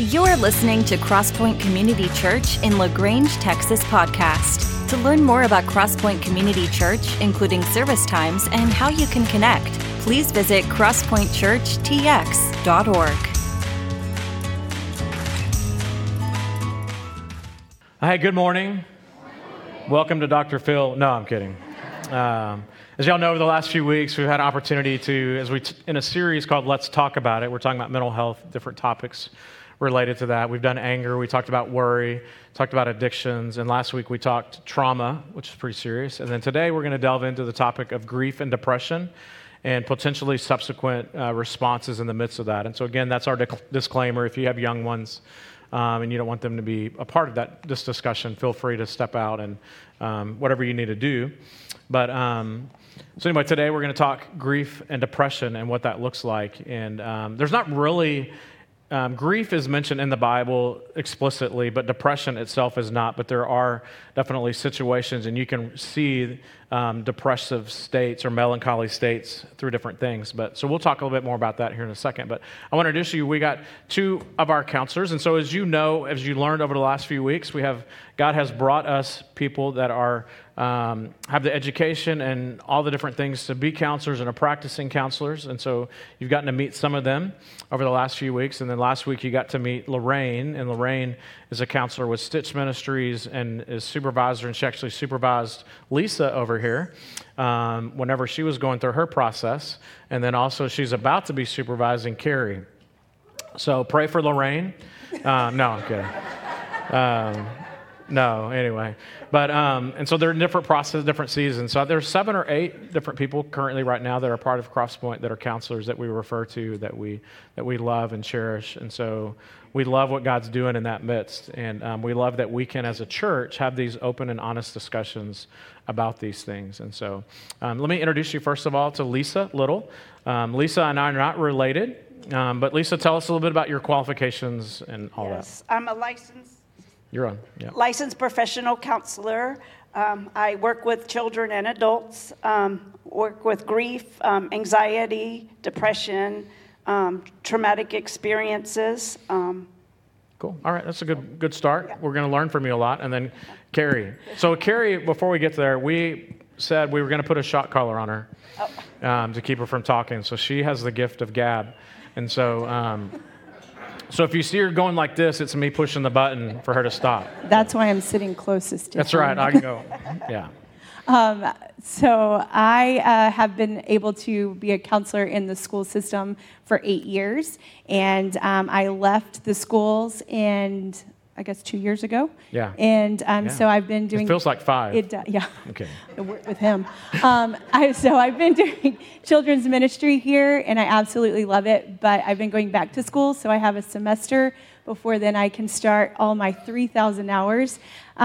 You're listening to Crosspoint Community Church in LaGrange, Texas podcast. To learn more about Crosspoint Community Church, including service times and how you can connect, please visit crosspointchurchtx.org. Hi, good morning. Welcome to Dr. Phil. No, I'm kidding. As y'all know, over the last few weeks, we've had an opportunity to, in a series called Let's Talk About It, we're talking about mental health, different topics related to that. We've done anger, we talked about worry, talked about addictions, and last week we talked trauma, which is pretty serious. And then today we're going to delve into the topic of grief and depression and potentially subsequent responses in the midst of that. And so again, that's our disclaimer. If you have young ones and you don't want them to be a part of this discussion, feel free to step out and whatever you need to do. But so anyway, today we're going to talk grief and depression and what that looks like. And there's not really... grief is mentioned in the Bible explicitly, but depression itself is not. But there are definitely situations, and you can see depressive states or melancholy states through different things. So we'll talk a little bit more about that here in a second. But I want to introduce you. We got two of our counselors, and so as you know, as you learned over the last few weeks, God has brought us people that are have the education and all the different things to be counselors and are practicing counselors. And so you've gotten to meet some of them over the last few weeks. And then last week you got to meet Lorraine. And Lorraine is a counselor with Stitch Ministries and is supervisor. And she actually supervised Lisa over here whenever she was going through her process. And then also she's about to be supervising Carrie. So pray for Lorraine. No, I'm kidding. No, anyway. But, and so they're in different processes, different seasons. So there's 7 or 8 different people currently right now that are part of Crosspoint that are counselors that we refer to, that we love and cherish. And so we love what God's doing in that midst. And we love that we can, as a church, have these open and honest discussions about these things. And so let me introduce you, first of all, to Lisa Little. Lisa and I are not related. But Lisa, tell us a little bit about your qualifications and all that. Yes, I'm a licensed professional counselor. I work with children and adults, work with grief, anxiety, depression, traumatic experiences. Cool. All right, that's a good start. Yeah. We're going to learn from you a lot. And then Carrie. So Carrie, before we get there, we said we were going to put a shot collar on her to keep her from talking. So she has the gift of gab. And so... So if you see her going like this, it's me pushing the button for her to stop. That's why I'm sitting closest to That's her. right. I can go. Yeah. So I have been able to be a counselor in the school system for 8 years. And I left the schools I guess 2 years ago. Yeah. And so I've been doing... It feels like 5. Yeah. Okay. I work with him. So I've been doing children's ministry here, and I absolutely love it. But I've been going back to school, so I have a semester before then I can start all my 3,000 hours.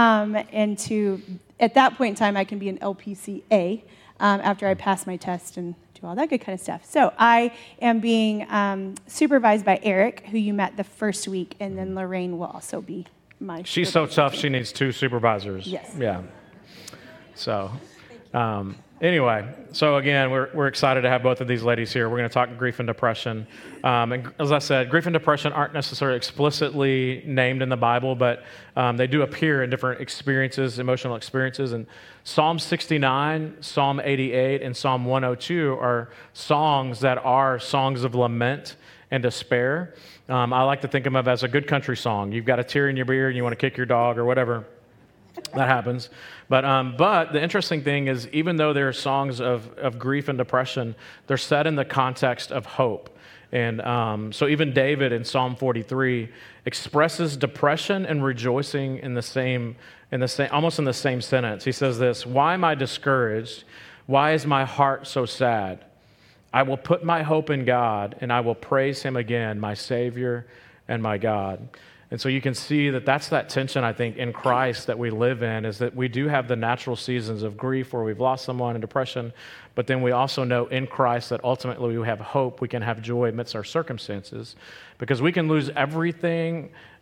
At that point in time, I can be an LPCA after I pass my test and do all that good kind of stuff. So I am being supervised by Eric, who you met the first week, and then Lorraine will also be my She's so tough, she needs 2 supervisors. Yes. Yeah. So, anyway, so again, we're excited to have both of these ladies here. We're going to talk grief and depression. And as I said, grief and depression aren't necessarily explicitly named in the Bible, but they do appear in different experiences, emotional experiences. And Psalm 69, Psalm 88, and Psalm 102 are songs that are songs of lament and despair. I like to think of them as a good country song. You've got a tear in your ear and you want to kick your dog or whatever. That happens. But the interesting thing is, even though they're songs of grief and depression, they're set in the context of hope. And so even David in Psalm 43 expresses depression and rejoicing in the same, almost in the same sentence. He says this: "Why am I discouraged? Why is my heart so sad? I will put my hope in God, and I will praise him again, my Savior and my God." And so you can see that that's that tension, I think, in Christ that we live in, is that we do have the natural seasons of grief where we've lost someone and depression, but then we also know in Christ that ultimately we have hope, we can have joy amidst our circumstances, because we can lose everything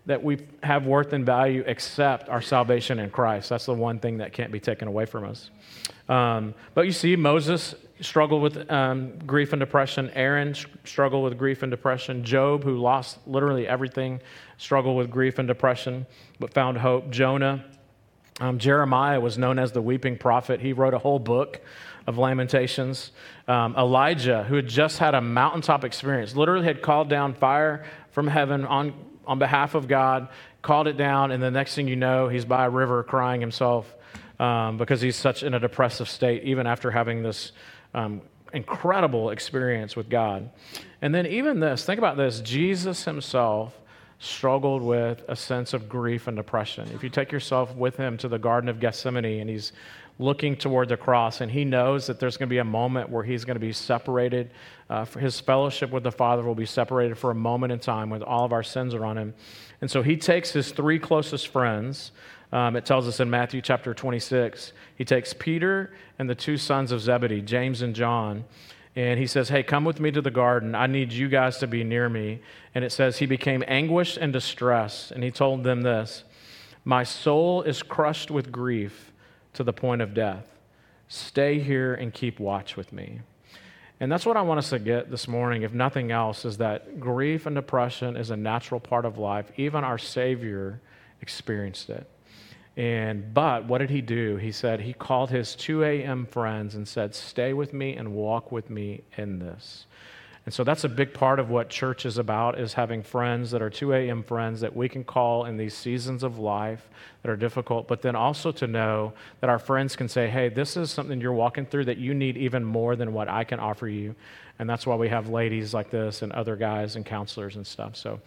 that we have worth and value except our salvation in Christ. That's the one thing that can't be taken away from us. But you see, Moses struggled with grief and depression. Aaron struggled with grief and depression. Job, who lost literally everything, struggled with grief and depression, but found hope. Jonah, Jeremiah was known as the weeping prophet. He wrote a whole book of Lamentations. Elijah, who had just had a mountaintop experience, literally had called down fire from heaven on behalf of God, called it down, and the next thing you know, he's by a river crying himself because he's such in a depressive state, even after having this incredible experience with God. And then even this, think about this, Jesus himself struggled with a sense of grief and depression. If you take yourself with him to the Garden of Gethsemane and he's looking toward the cross and he knows that there's going to be a moment where he's going to be separated, for his fellowship with the Father will be separated for a moment in time when all of our sins are on him. And so he takes his three closest friends. It tells us in Matthew chapter 26, he takes Peter and the two sons of Zebedee, James and John, and he says, hey, come with me to the garden. I need you guys to be near me. And it says he became anguished and distressed, and he told them this, my soul is crushed with grief to the point of death. Stay here and keep watch with me. And that's what I want us to get this morning, if nothing else, is that grief and depression is a natural part of life. Even our Savior experienced it. But what did he do? He said he called his 2 a.m. friends and said, stay with me and walk with me in this. And so that's a big part of what church is about, is having friends that are 2 a.m. friends that we can call in these seasons of life that are difficult, but then also to know that our friends can say, hey, this is something you're walking through that you need even more than what I can offer you. And that's why we have ladies like this and other guys and counselors and stuff. So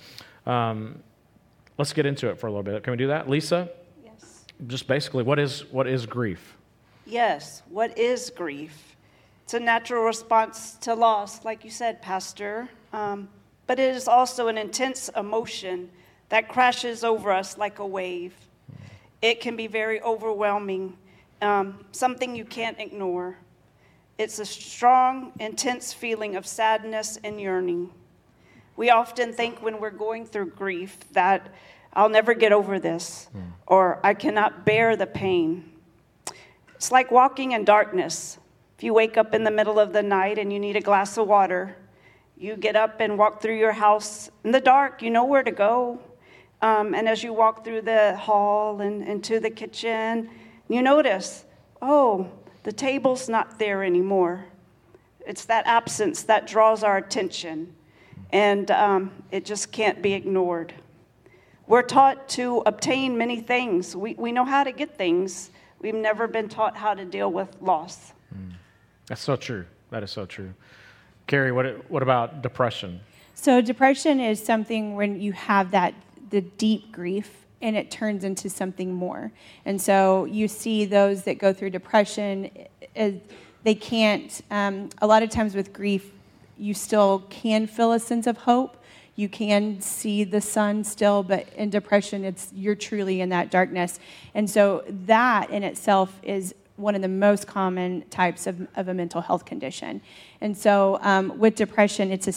let's get into it for a little bit. Can we do that? Lisa? Just basically, what is grief? Yes, what is grief? It's a natural response to loss, like you said, Pastor. But it is also an intense emotion that crashes over us like a wave. It can be very overwhelming, something you can't ignore. It's a strong, intense feeling of sadness and yearning. We often think when we're going through grief that I'll never get over this, or I cannot bear the pain. It's like walking in darkness. If you wake up in the middle of the night and you need a glass of water, you get up and walk through your house in the dark. You know where to go. And as you walk through the hall and into the kitchen, you notice, oh, the table's not there anymore. It's that absence that draws our attention, and it just can't be ignored. We're taught to obtain many things. We know how to get things. We've never been taught how to deal with loss. That's so true. That is so true. Carrie, what about depression? So depression is something when you have the deep grief and it turns into something more. And so you see those that go through depression, they can't, a lot of times with grief, you still can feel a sense of hope. You can see the sun still, but in depression, you're truly in that darkness. And so that in itself is one of the most common types of a mental health condition. And so with depression, it's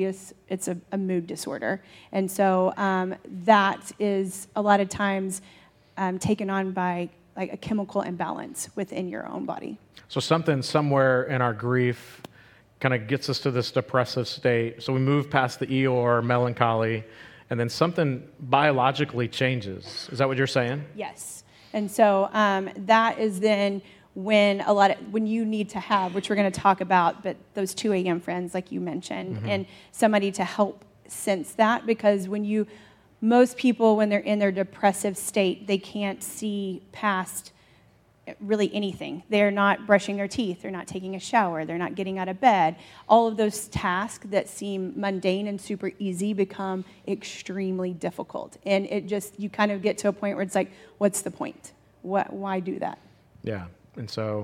a mood disorder. And so that is a lot of times taken on by like a chemical imbalance within your own body. So something somewhere in our grief kind of gets us to this depressive state. So we move past the Eeyore, melancholy, and then something biologically changes. Is that what you're saying? Yes. And so that is then when you need to have, which we're going to talk about, but those 2 a.m. friends, like you mentioned, and somebody to help sense that, because most people, when they're in their depressive state, they can't see past really anything. They're not brushing their teeth. They're not taking a shower. They're not getting out of bed. All of those tasks that seem mundane and super easy become extremely difficult. And you kind of get to a point where it's like, what's the point? Why do that? Yeah. And so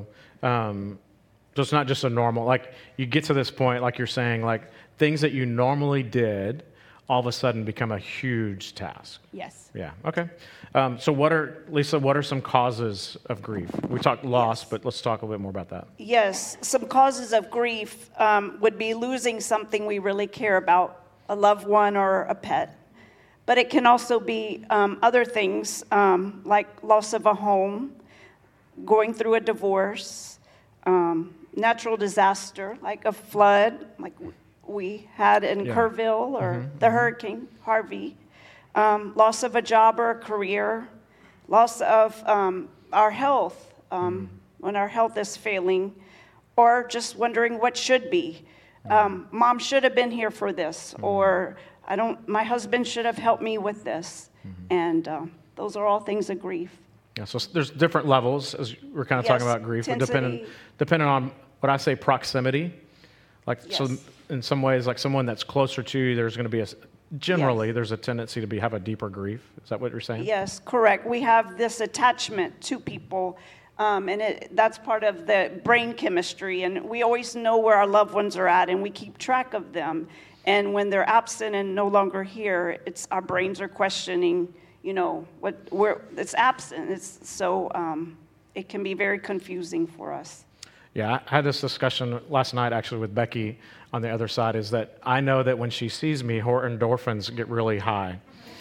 it's not just a normal, like you get to this point, like you're saying, like things that you normally did all of a sudden become a huge task. Yes. Yeah, okay. So what are some causes of grief? We talked loss, but let's talk a little bit more about that. Yes, some causes of grief would be losing something we really care about, a loved one or a pet. But it can also be other things like loss of a home, going through a divorce, natural disaster like a flood, like we had in Kerrville, or the Hurricane Harvey, loss of a job or a career, loss of our health, when our health is failing, or just wondering what should be. Mom should have been here for this, or my husband should have helped me with this. And those are all things of grief. Yeah, so there's different levels, as we're kind of talking about grief, but depending on what I say proximity. Like, so in some ways, like someone that's closer to you, there's going to be generally there's a tendency to have a deeper grief. Is that what you're saying? Yes, correct. We have this attachment to people, and that's part of the brain chemistry, and we always know where our loved ones are at, and we keep track of them. And when they're absent and no longer here, our brains are questioning, it's absent. It can be very confusing for us. Yeah, I had this discussion last night actually with Becky on the other side, is that I know that when she sees me, her endorphins get really high.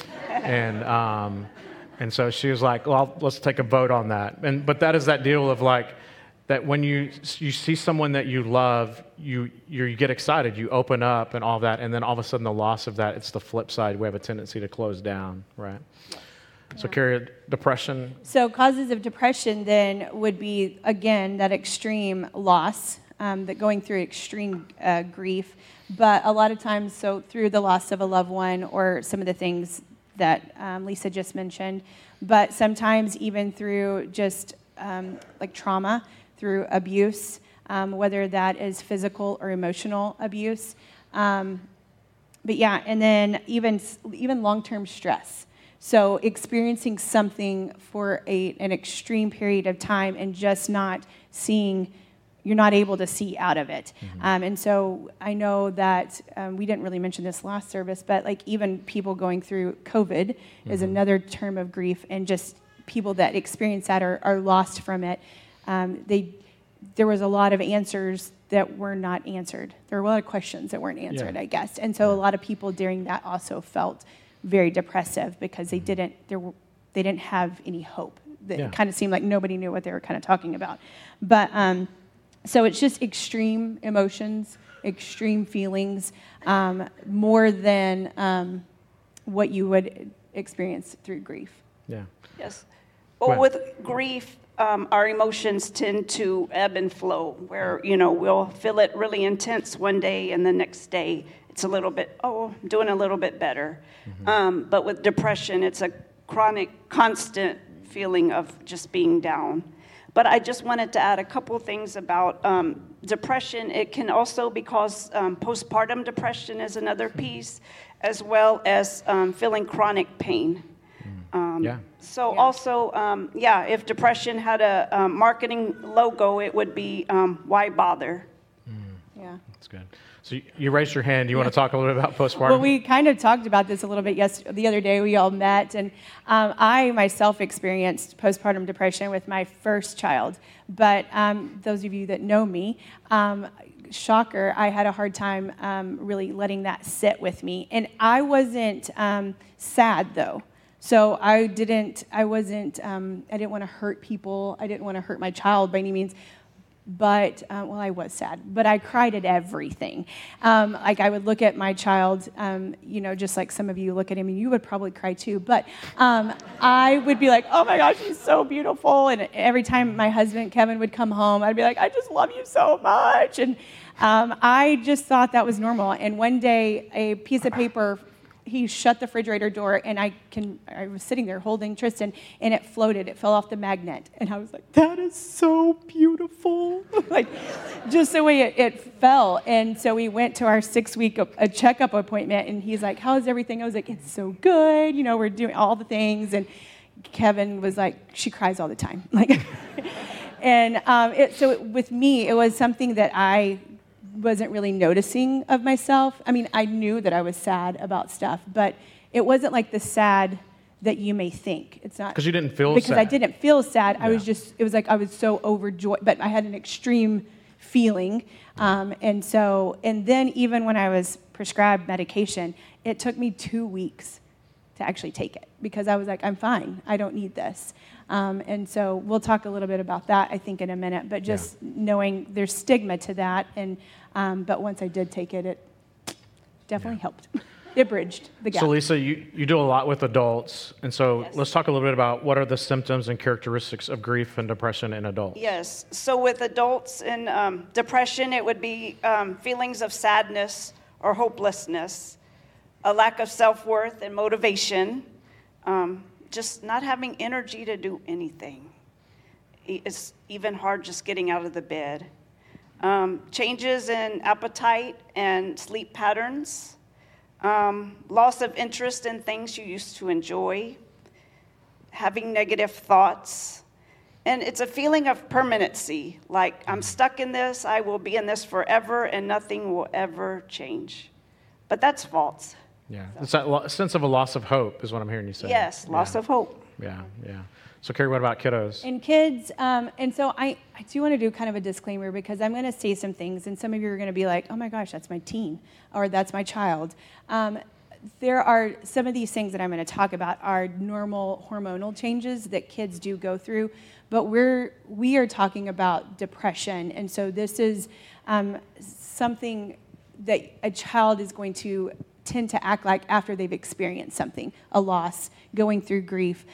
And so she was like, well, let's take a vote on that. But that is that deal of like, that when you see someone that you love, you get excited, you open up and all that, and then all of a sudden the loss of that, it's the flip side. We have a tendency to close down, right? Yeah. So Carrie, depression. So causes of depression then would be, again, that extreme loss, that going through extreme grief, but a lot of times, so through the loss of a loved one or some of the things that Lisa just mentioned, but sometimes even through just like trauma, through abuse, whether that is physical or emotional abuse. But yeah, and then even long-term stress. So experiencing something for an extreme period of time and just not seeing, you're not able to see out of it. And so I know that we didn't really mention this last service, but like even people going through COVID is another term of grief, and just people that experience that are lost from it. There was a lot of answers that were not answered. There were a lot of questions that weren't answered, I guess. And so a lot of people during that also felt very depressive because they didn't have any hope. It kind of seemed like nobody knew what they were kind of talking about. But so it's just extreme emotions, extreme feelings, more than what you would experience through grief. Yeah. Yes. Well, with grief, our emotions tend to ebb and flow, where, we'll feel it really intense one day, and the next day it's a little bit, I'm doing a little bit better. But with depression, it's a chronic, constant feeling of just being down. But I just wanted to add a couple things about depression. It can also be caused, postpartum depression is another piece, as well as feeling chronic pain. Also, if depression had a marketing logo, it would be why bother? Yeah. That's good. So you raised your hand. You want to talk a little bit about postpartum? Well, we kind of talked about this a little bit the other day. We all met, and I myself experienced postpartum depression with my first child. But those of you that know me, shocker, I had a hard time really letting that sit with me. And I wasn't sad, though. So I didn't want to hurt people. I didn't want to hurt my child by any means. But, I was sad. But I cried at everything. Like I would look at my child, just like some of you look at him, and you would probably cry too. But I would be like, oh my gosh, he's so beautiful. And every time my husband, Kevin, would come home, I'd be like, I just love you so much. And I just thought that was normal. And one day, a piece of paper, he shut the refrigerator door, and I was sitting there holding Tristan, and it floated. It fell off the magnet. And I was like, that is so beautiful. Like, just the way it fell. And so we went to our 6-week checkup appointment, and he's like, how's everything? I was like, it's so good. We're doing all the things. And Kevin was like, she cries all the time. Like, and with me, it was something that I wasn't really noticing of myself. I mean, I knew that I was sad about stuff, but it wasn't like the sad that you may think. It's not because you didn't feel sad. Because I didn't feel sad. Yeah. It was like I was so overjoyed, but I had an extreme feeling. And then even when I was prescribed medication, it took me 2 weeks to actually take it because I was like, I'm fine. I don't need this. And so we'll talk a little bit about that, I think, in a minute. But just knowing there's stigma to that. And but once I did take it, it definitely helped. It bridged the gap. So Lisa, you do a lot with adults. And so let's talk a little bit about what are the symptoms and characteristics of grief and depression in adults. Yes. So with adults in depression, it would be feelings of sadness or hopelessness, a lack of self-worth and motivation, just not having energy to do anything. It's even hard just getting out of the bed. Changes in appetite and sleep patterns, loss of interest in things you used to enjoy, having negative thoughts. And it's a feeling of permanency, like I'm stuck in this, I will be in this forever, and nothing will ever change. But that's false. Yeah, it's that sense of a loss of hope is what I'm hearing you say. Yes, loss of hope. Yeah. So Carrie, what about kiddos? And kids, and so I do want to do kind of a disclaimer because I'm going to say some things, and some of you are going to be like, oh my gosh, that's my teen, or that's my child. There are some of these things that I'm going to talk about are normal hormonal changes that kids do go through, but we are talking about depression, and so this is something that a child is going to tend to act like after they've experienced something, a loss, going through grief,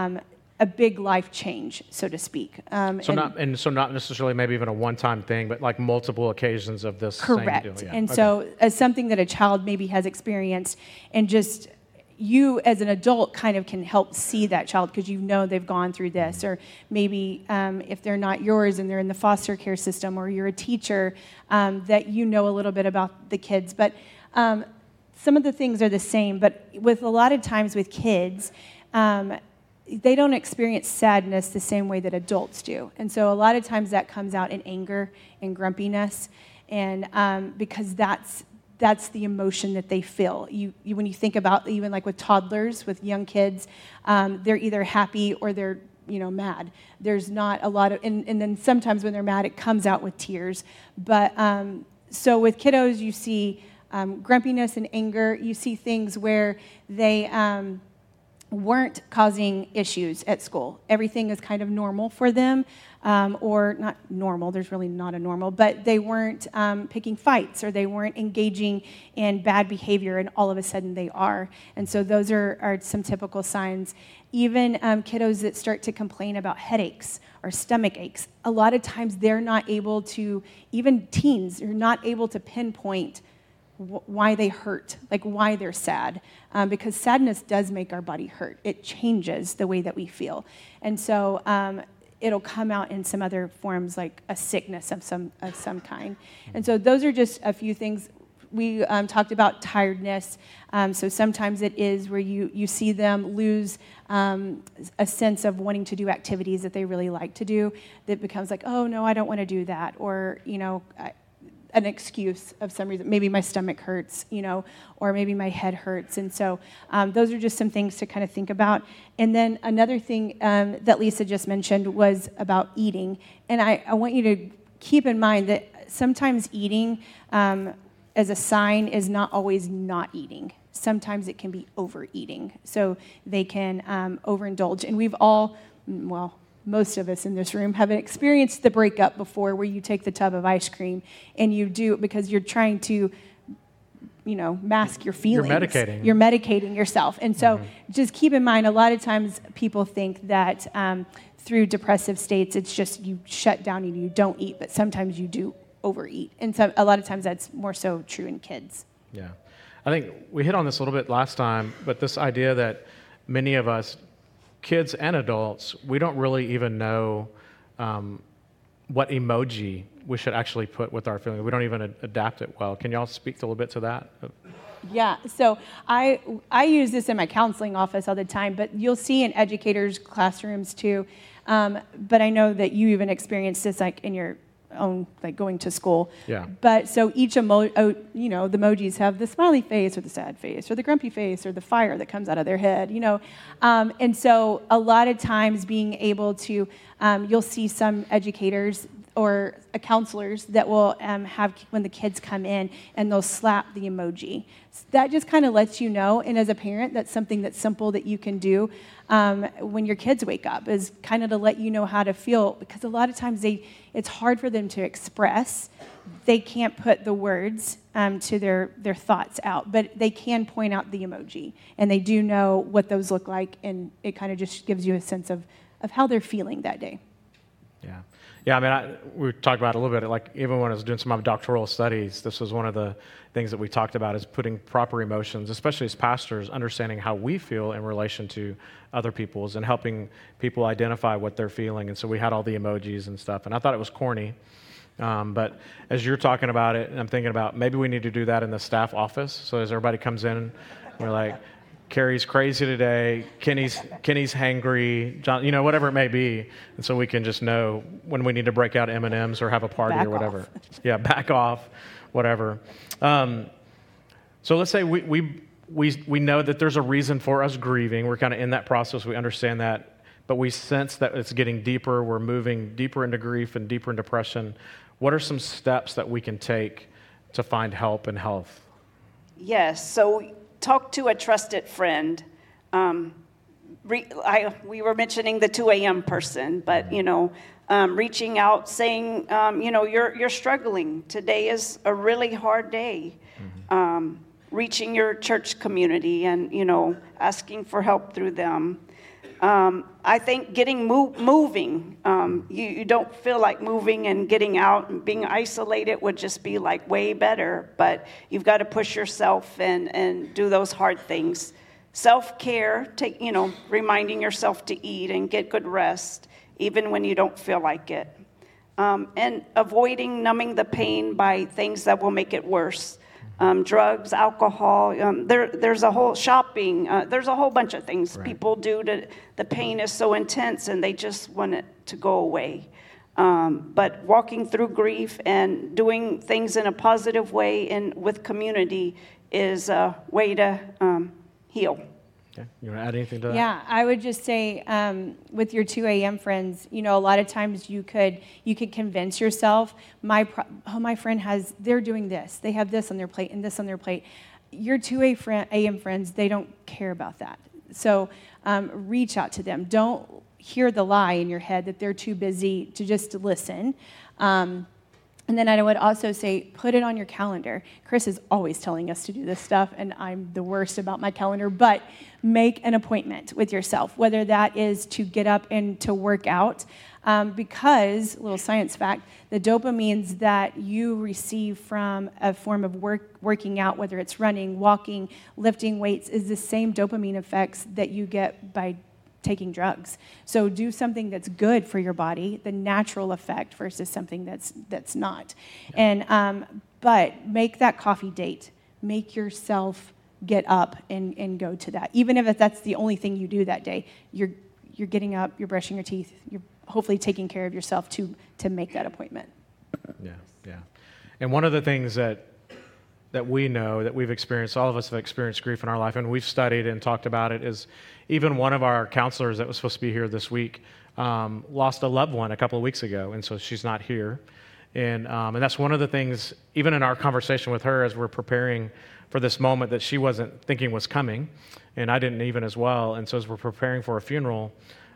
a big life change, so to speak. So not necessarily maybe even a one-time thing, but like multiple occasions of this. Correct. Same deal. Yeah. And so as something that a child maybe has experienced, and just you as an adult kind of can help see that child because you know they've gone through this, or maybe if they're not yours and they're in the foster care system, or you're a teacher, that you know a little bit about the kids. But some of the things are the same, but with a lot of times with kids, they don't experience sadness the same way that adults do. And so a lot of times that comes out in anger and grumpiness, and because that's the emotion that they feel. When you think about even like with toddlers, with young kids, they're either happy or they're mad. There's not a lot of, and then sometimes when they're mad, it comes out with tears. But so with kiddos, you see grumpiness and anger. You see things where they weren't causing issues at school. Everything is kind of normal for them, or not normal, there's really not a normal, but they weren't picking fights, or they weren't engaging in bad behavior, and all of a sudden they are. And so those are some typical signs. Even kiddos that start to complain about headaches or stomach aches, a lot of times they're not able to, even teens, are not able to pinpoint why they hurt, like why they're sad, because sadness does make our body hurt. It changes the way that we feel. And so it'll come out in some other forms, like a sickness of some kind. And so those are just a few things. We talked about tiredness. So sometimes it is where you see them lose a sense of wanting to do activities that they really like to do. That becomes like, oh, no, I don't want to do that. Or, an excuse of some reason. Maybe my stomach hurts, or maybe my head hurts. And so those are just some things to kind of think about. And then another thing that Lisa just mentioned was about eating. And I want you to keep in mind that sometimes eating as a sign is not always not eating. Sometimes it can be overeating. So they can overindulge. And we've all, most of us in this room have experienced the breakup before, where you take the tub of ice cream and you do it because you're trying to, mask your feelings. You're medicating yourself. And so just keep in mind, a lot of times people think that through depressive states, it's just you shut down and you don't eat, but sometimes you do overeat. And so a lot of times that's more so true in kids. Yeah. I think we hit on this a little bit last time, but this idea that many of us, kids and adults, we don't really even know what emoji we should actually put with our feelings. We don't even adapt it well. Can y'all speak a little bit to that? Yeah, so I use this in my counseling office all the time, but you'll see in educators' classrooms too. But I know that you even experienced this like in your own, like going to school. Yeah. But so each the emojis have the smiley face or the sad face or the grumpy face or the fire that comes out of their head, and so a lot of times being able to, you'll see some educators or counselors that will have when the kids come in and they'll slap the emoji. So that just kind of lets you know, and as a parent, that's something that's simple that you can do when your kids wake up, is kind of to let you know how to feel, because a lot of times it's hard for them to express. They can't put the words to their thoughts out, but they can point out the emoji, and they do know what those look like, and it kind of just gives you a sense of how they're feeling that day. Yeah. Yeah, I mean, we talked about it a little bit, like even when I was doing some of my doctoral studies, this was one of the things that we talked about, is putting proper emotions, especially as pastors, understanding how we feel in relation to other people's and helping people identify what they're feeling. And so we had all the emojis and stuff, and I thought it was corny. But as you're talking about it, and I'm thinking about maybe we need to do that in the staff office. So as everybody comes in, we're like, Carrie's crazy today, Kenny's hangry, John, whatever it may be. And so we can just know when we need to break out M&Ms or have a party back or whatever. off. Yeah, back off, whatever. So let's say we know that there's a reason for us grieving. We're kind of in that process. We understand that. But we sense that it's getting deeper. We're moving deeper into grief and deeper into depression. What are some steps that we can take to find help and health? Yes, so talk to a trusted friend. We were mentioning the 2 a.m. person, but, reaching out, saying, you're struggling. Today is a really hard day. Reaching your church community and, asking for help through them. I think getting moving, you don't feel like moving and getting out and being isolated would just be like way better, but you've got to push yourself and do those hard things. Self-care, reminding yourself to eat and get good rest, even when you don't feel like it. And avoiding numbing the pain by things that will make it worse. Drugs, alcohol, there's a whole shopping, there's a whole bunch of things people do the pain is so intense and they just want it to go away. But walking through grief and doing things in a positive way and with community is a way to heal. Okay. You want to add anything to that? Yeah, I would just say with your 2 a.m. friends, a lot of times you could convince yourself, my friend they're doing this, they have this on their plate and this on their plate. Your 2 a.m. friends, they don't care about that. So reach out to them. Don't hear the lie in your head that they're too busy to just listen. And then I would also say, put it on your calendar. Chris is always telling us to do this stuff, and I'm the worst about my calendar, but make an appointment with yourself, whether that is to get up and to work out, because, little science fact, the dopamines that you receive from a form of working out, whether it's running, walking, lifting weights, is the same dopamine effects that you get by taking drugs. So do something that's good for your body, the natural effect, versus something that's not. Yeah. And but make that coffee date. Make yourself get up and go to that. Even if that's the only thing you do that day, you're getting up, you're brushing your teeth, you're hopefully taking care of yourself to make that appointment. Yeah. And one of the things that we know, that we've experienced, all of us have experienced grief in our life, and we've studied and talked about it, is even one of our counselors that was supposed to be here this week lost a loved one a couple of weeks ago, and so she's not here. And that's one of the things, even in our conversation with her as we're preparing for this moment that she wasn't thinking was coming, and I didn't even as well. And so as we're preparing for a funeral,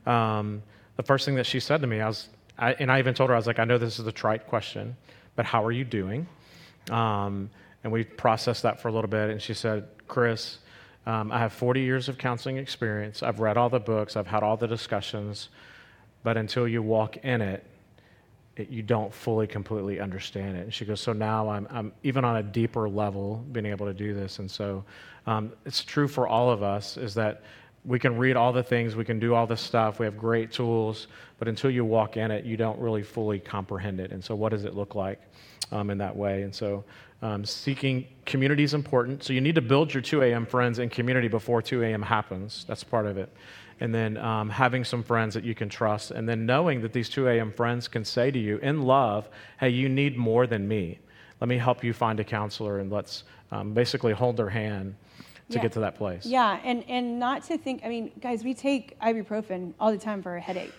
the first thing that she said to me, I even told her, I was like, I know this is a trite question, but how are you doing? And we processed that for a little bit, and she said, Chris, I have 40 years of counseling experience. I've read all the books. I've had all the discussions. But until you walk in it, you don't fully, completely understand it. And she goes, so now I'm even on a deeper level being able to do this. And so it's true for all of us, is that we can read all the things, we can do all this stuff, we have great tools, but until you walk in it, you don't really fully comprehend it. And so what does it look like in that way? And so seeking community is important. So you need to build your 2 a.m. friends in community before 2 a.m. happens. That's part of it. And then having some friends that you can trust, and then knowing that these 2 a.m. friends can say to you in love, hey, you need more than me. Let me help you find a counselor, and let's basically hold their hand to get to that place. Yeah, and not to think, guys, we take ibuprofen all the time for our headaches.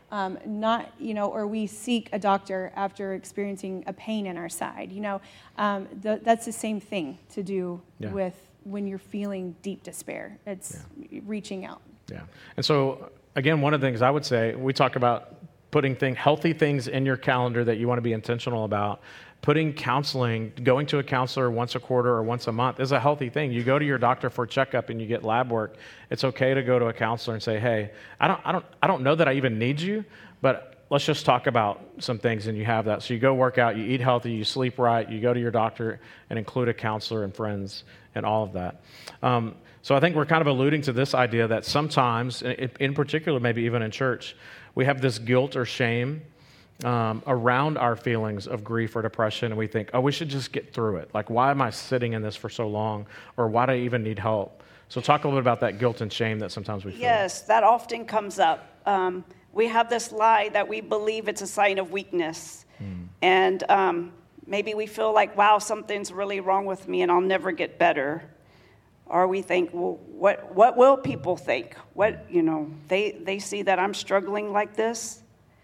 not, or we seek a doctor after experiencing a pain in our side. That's the same thing to do with when you're feeling deep despair. It's reaching out. Yeah. And so, again, one of the things I would say, we talk about putting healthy things in your calendar that you want to be intentional about. Putting counseling, going to a counselor once a quarter or once a month is a healthy thing. You go to your doctor for a checkup and you get lab work. It's okay to go to a counselor and say, hey, I don't know that I even need you, but let's just talk about some things, and you have that. So you go work out, you eat healthy, you sleep right, you go to your doctor and include a counselor and friends and all of that. So I think we're kind of alluding to this idea that sometimes, in particular, maybe even in church, we have this guilt or shame around our feelings of grief or depression, and we think, we should just get through it. Like, why am I sitting in this for so long? Or why do I even need help? So talk a little bit about that guilt and shame that sometimes we feel. Yes, that often comes up. We have this lie that we believe it's a sign of weakness. And maybe we feel like, wow, something's really wrong with me and I'll never get better. Or we think, well, what will people think? They see that I'm struggling like this.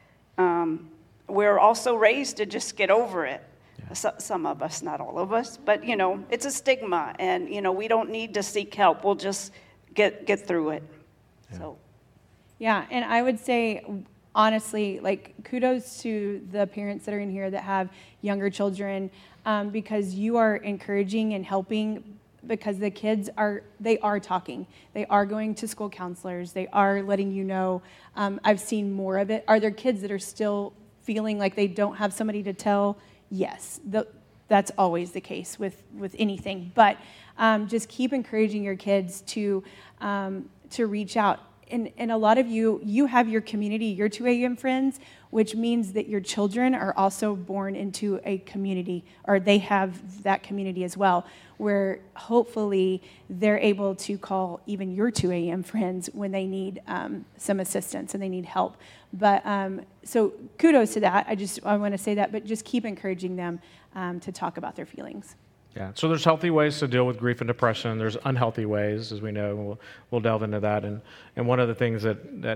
We're also raised to just get over it. Yeah. Some of us, not all of us, but it's a stigma, and we don't need to seek help. We'll just get through it. Yeah. So, yeah, and I would say honestly, like, kudos to the parents that are in here that have younger children, because you are encouraging and helping. Because the kids are talking. They are going to school counselors. They are letting you know. I've seen more of it. Are there kids that are still feeling like they don't have somebody to tell? Yes, that's always the case with anything. But just keep encouraging your kids to reach out. And a lot of you have your community, your 2 a.m. friends, which means that your children are also born into a community, or they have that community as well, where hopefully they're able to call even your 2 a.m. friends when they need some assistance and they need help. But so kudos to that. I want to say that, but just keep encouraging them to talk about their feelings. Yeah, so there's healthy ways to deal with grief and depression. There's unhealthy ways, as we know. We'll delve into that. And one of the things that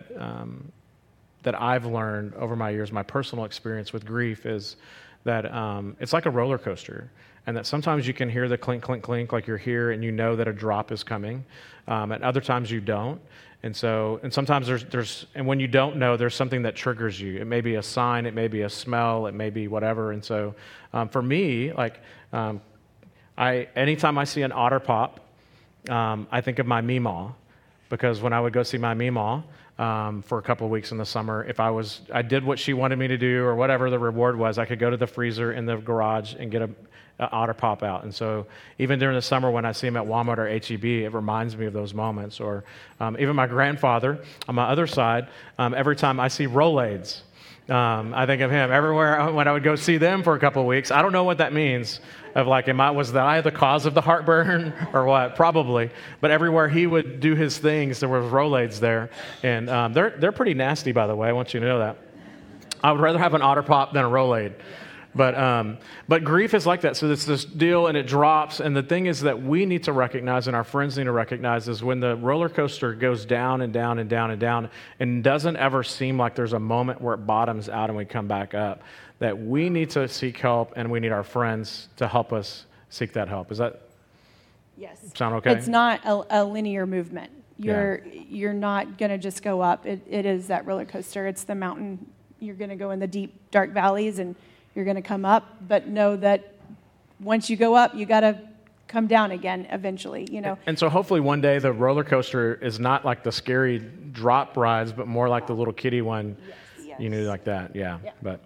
I've learned over my years, my personal experience with grief, is that it's like a roller coaster, and that sometimes you can hear the clink, clink, clink, like you're here, and you know that a drop is coming, and other times you don't. And sometimes there's when you don't know, there's something that triggers you. It may be a sign, it may be a smell, it may be whatever. And so for me, like, anytime I see an otter pop, I think of my Meemaw, because when I would go see my Meemaw for a couple of weeks in the summer, if I did what she wanted me to do, or whatever the reward was, I could go to the freezer in the garage and get an otter pop out. And so even during the summer when I see him at Walmart or H-E-B, it reminds me of those moments. Or even my grandfather on my other side, every time I see Rolaids, I think of him. Everywhere when I would go see them for a couple of weeks, I don't know what that means. Of like, was I the cause of the heartburn or what? Probably. But everywhere he would do his things, there were Rolaids there, and they're pretty nasty, by the way. I want you to know that. I would rather have an otter pop than a Rolaid. But grief is like that. So it's this deal, and it drops. And the thing is that we need to recognize, and our friends need to recognize, is when the roller coaster goes down and down and down and down, and doesn't ever seem like there's a moment where it bottoms out and we come back up, that we need to seek help, and we need our friends to help us seek that help. Is that sound okay? It's not a linear movement. You're not going to just go up. It is that roller coaster. It's the mountain. You're going to go in the deep, dark valleys, and you're going to come up, but know that once you go up, you got to come down again eventually, And so hopefully one day the roller coaster is not like the scary drop rides, but more like the little kiddie one, like that. Yeah. But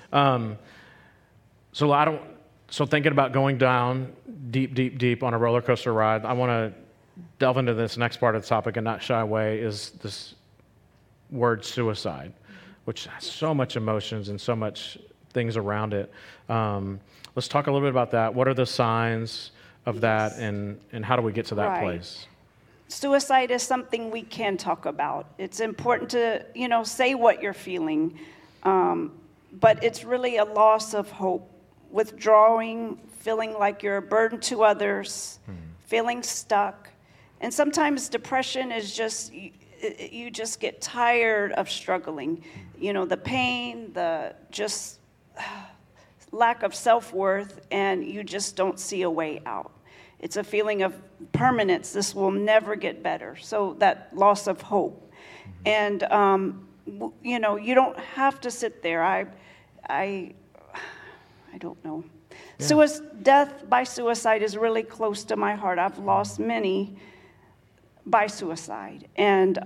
so thinking about going down deep on a roller coaster ride, I want to delve into this next part of the topic and not shy away, is this word suicide, which has so much emotions and so much things around it. Let's talk a little bit about that. What are the signs of that, and how do we get to that place? Suicide is something we can talk about. It's important to, say what you're feeling, but it's really a loss of hope, withdrawing, feeling like you're a burden to others, feeling stuck. And sometimes depression is just, you just get tired of struggling. You know, the pain, the just lack of self-worth, and you just don't see a way out. It's a feeling of permanence. This will never get better. So that loss of hope. And, you know, you don't have to sit there. I don't know. Yeah. Death by suicide is really close to my heart. I've lost many by suicide. And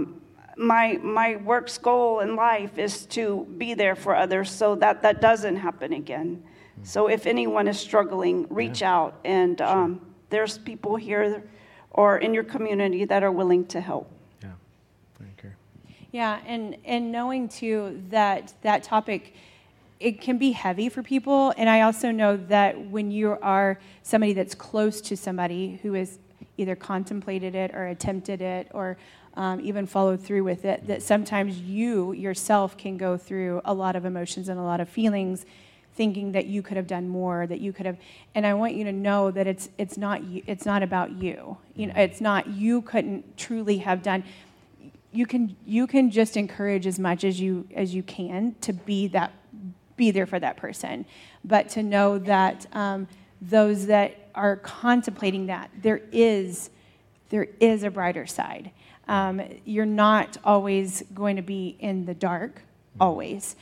my work's goal in life is to be there for others so that doesn't happen again. So if anyone is struggling, reach out. And there's people here or in your community that are willing to help. Yeah, thank you. Yeah, and knowing too that topic, it can be heavy for people. And I also know that when you are somebody that's close to somebody who has either contemplated it or attempted it or even followed through with it, that sometimes you yourself can go through a lot of emotions and a lot of feelings thinking that you could have done more, that you could have, and I want you to know that it's not you, it's not about you. You know, it's not, you couldn't truly have done. You can just encourage as much as you can to be there for that person, but to know that those that are contemplating that there is a brighter side. You're not always going to be in the dark, always,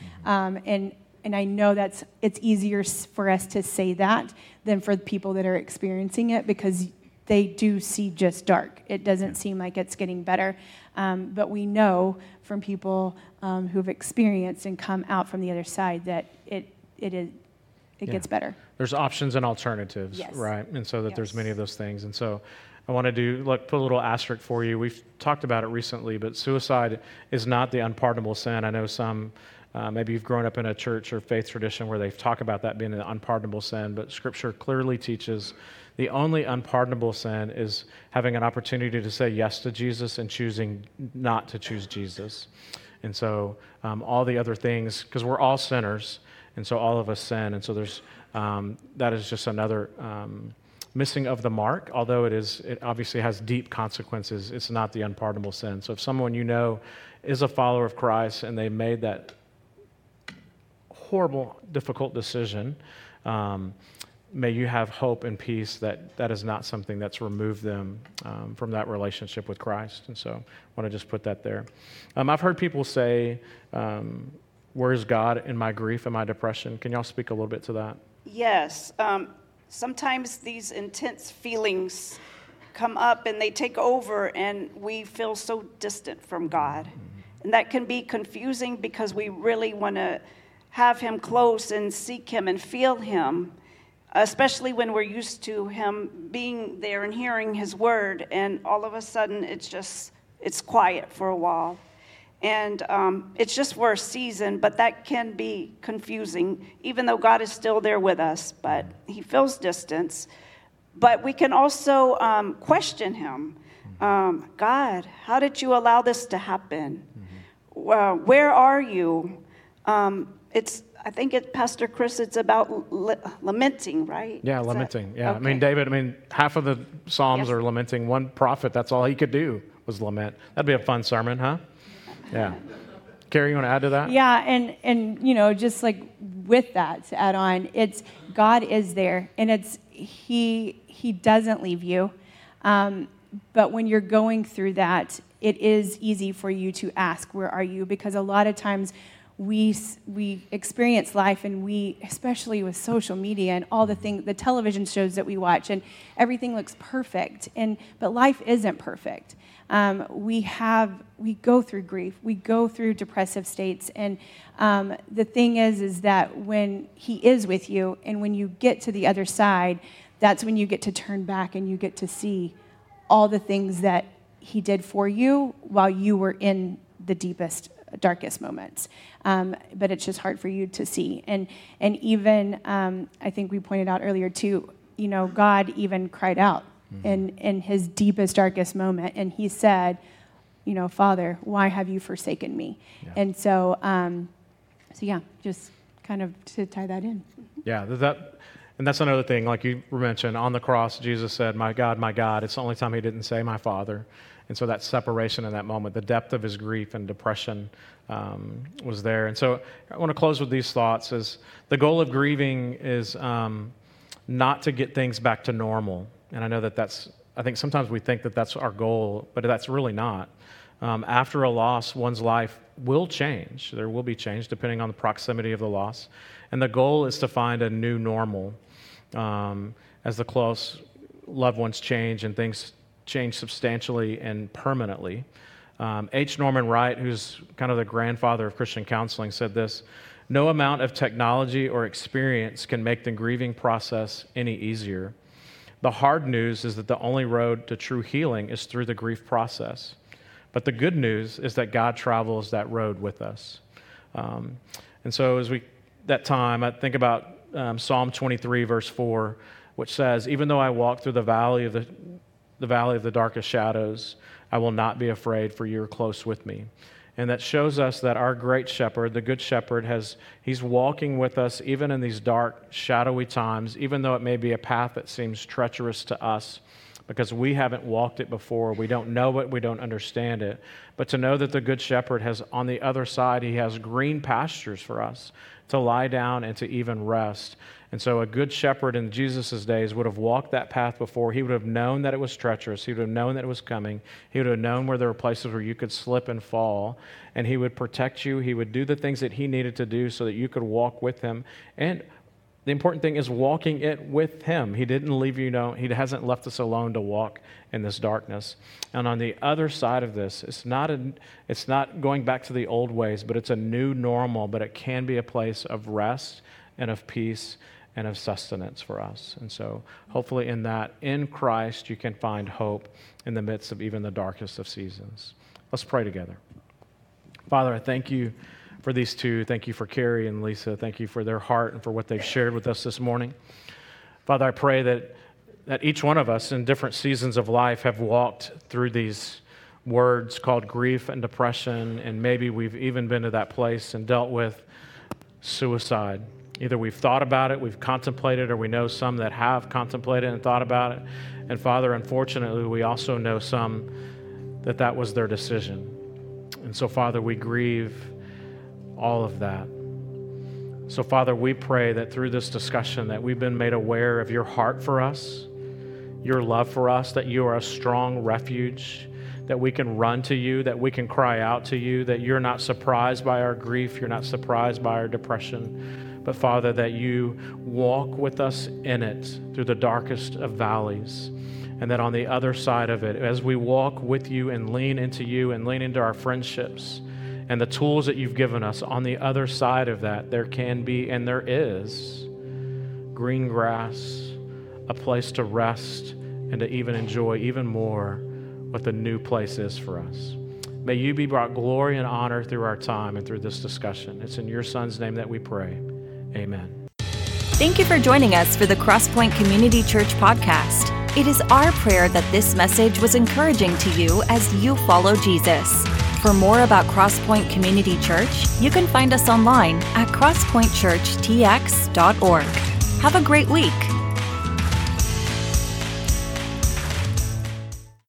and I know it's easier for us to say that than for the people that are experiencing it, because they do see just dark. It doesn't seem like it's getting better. But we know from people who've experienced and come out from the other side that it gets better. There's options and alternatives, yes. right? And so that there's many of those things. And so I want to put a little asterisk for you. We've talked about it recently, but suicide is not the unpardonable sin. I know some, maybe you've grown up in a church or faith tradition where they've talked about that being an unpardonable sin, but Scripture clearly teaches the only unpardonable sin is having an opportunity to say yes to Jesus and choosing not to choose Jesus. And so all the other things, because we're all sinners, and so all of us sin, and so there's that is just another missing of the mark. Although it obviously has deep consequences, it's not the unpardonable sin. So if someone you know is a follower of Christ and they made that horrible, difficult decision, may you have hope and peace that is not something that's removed them from that relationship with Christ. And so I want to just put that there. I've heard people say, where is God in my grief and my depression? Can y'all speak a little bit to that? Yes. Sometimes these intense feelings come up and they take over and we feel so distant from God. And that can be confusing because we really want to have Him close and seek Him and feel Him, especially when we're used to Him being there and hearing His word, and all of a sudden it's quiet for a while. And it's just for a season, but that can be confusing, even though God is still there with us, but He feels distance. But we can also question Him. God, how did you allow this to happen? Where are you? I think Pastor Chris, it's about lamenting, right? Yeah, lamenting. Yeah, okay. I mean, David, half of the Psalms are lamenting. One prophet, that's all he could do was lament. That'd be a fun sermon, huh? Yeah. Carrie, you want to add to that? Yeah, and just like with that, to add on, it's God is there, and it's He doesn't leave you. But when you're going through that, it is easy for you to ask, where are you? Because a lot of times we experience life, and we, especially with social media and all the television shows that we watch, and everything looks perfect, but life isn't perfect. We go through grief, we go through depressive states, and the thing is that when He is with you, and when you get to the other side, that's when you get to turn back and you get to see all the things that He did for you while you were in the deepest, darkest moments. But it's just hard for you to see. And even, I think we pointed out earlier too, God even cried out in His deepest, darkest moment. And He said, Father, why have you forsaken me? Yeah. And so just kind of to tie that in. Yeah, and that's another thing, like you mentioned, on the cross, Jesus said, my God, it's the only time He didn't say my Father. And so that separation in that moment, the depth of his grief and depression was there. And so I want to close with these thoughts. Is the goal of grieving is not to get things back to normal. And I know I think sometimes we think that that's our goal, but that's really not. After a loss, one's life will change. There will be change depending on the proximity of the loss. And the goal is to find a new normal as the close loved ones change and things change substantially and permanently. H. Norman Wright, who's kind of the grandfather of Christian counseling, said this: "No amount of technology or experience can make the grieving process any easier. The hard news is that the only road to true healing is through the grief process. But the good news is that God travels that road with us." And so as I think about Psalm 23, verse 4, which says, "Even though I walk through the valley of the darkest shadows, I will not be afraid, for you are close with me." And that shows us that our great shepherd, the good shepherd, he's walking with us even in these dark, shadowy times, even though it may be a path that seems treacherous to us because we haven't walked it before. We don't know it. We don't understand it. But to know that the good shepherd has, on the other side, he has green pastures for us to lie down and to even rest. And so a good shepherd in Jesus' days would have walked that path before. He would have known that it was treacherous. He would have known that it was coming. He would have known where there were places where you could slip and fall. And he would protect you. He would do the things that he needed to do so that you could walk with him. And the important thing is walking it with him. He didn't leave you alone. He hasn't left us alone to walk in this darkness. And on the other side of this, it's not going back to the old ways, but it's a new normal, but it can be a place of rest and of peace and of sustenance for us. And so hopefully in Christ, you can find hope in the midst of even the darkest of seasons. Let's pray together. Father, I thank you for these two. Thank you for Carrie and Lisa. Thank you for their heart and for what they've shared with us this morning. Father, I pray that each one of us in different seasons of life have walked through these words called grief and depression, and maybe we've even been to that place and dealt with suicide. Either we've thought about it, we've contemplated, or we know some that have contemplated and thought about it. And Father, unfortunately, we also know some that was their decision. And so, Father, we grieve all of that. So, Father, we pray that through this discussion that we've been made aware of your heart for us, your love for us, that you are a strong refuge, that we can run to you, that we can cry out to you, that you're not surprised by our grief, you're not surprised by our depression, but Father, that you walk with us in it through the darkest of valleys, and that on the other side of it, as we walk with you and lean into our friendships and the tools that you've given us, on the other side of that, there can be, and there is, green grass, a place to rest and to even enjoy even more what the new place is for us. May you be brought glory and honor through our time and through this discussion. It's in your Son's name that we pray. Amen. Thank you for joining us for the Crosspoint Community Church podcast. It is our prayer that this message was encouraging to you as you follow Jesus. For more about Crosspoint Community Church, you can find us online at crosspointchurchtx.org. Have a great week.